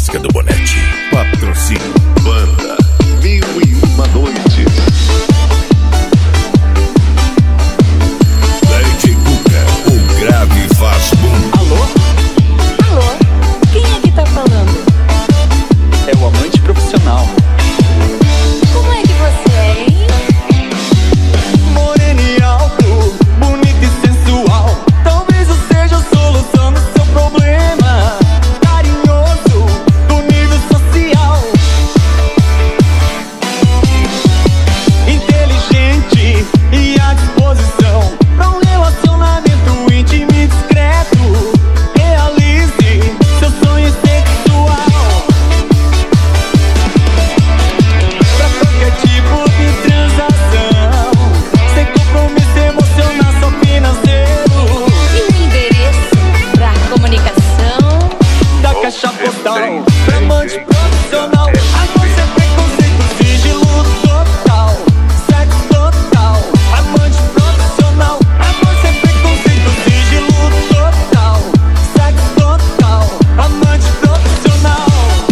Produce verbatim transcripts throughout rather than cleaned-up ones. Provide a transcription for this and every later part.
Clássica do Bonetti. Patrocínio Banda Mil e Uma Noites. Lady Cuca, o grave faz boom. Alô? Alô? Quem é que tá falando? É o amante profissional. Como é que você é, hein? Moreno e alto, bonito e sensual. Talvez eu seja a solução do seu problema. Carinhoso, do nível social. Inteligente e à disposição pra um relacionamento íntimo e discreto. Realize seu sonho sexual. Pra qualquer tipo de transação, sem compromisso emocional, só financeiro. E o endereço pra comunicação? Da caixa postal pra amante profissional. Amor sem preconceito, sigilo total. Sexo total, amante profissional. Amor sem preconceito, sigilo total. Sexo total, amante profissional.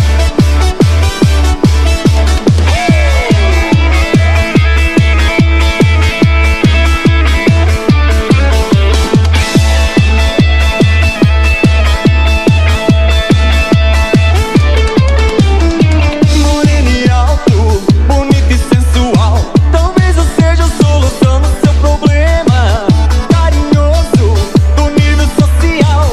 Moreno e alto, bonito e sensual. Talvez eu seja a solução do seu problema. Carinhoso, do nível social.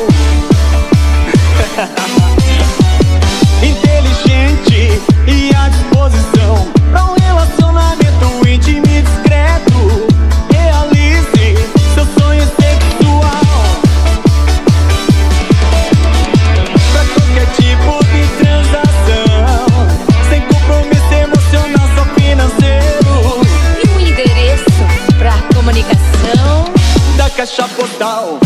Inteligente e à disposição pra um relacionamento íntimo e discreto. Realize seu sonho sexual. Pra qualquer tipo de transação, sem compromisso emocional, só financeiro. E o endereço pra comunicação? Da caixa postal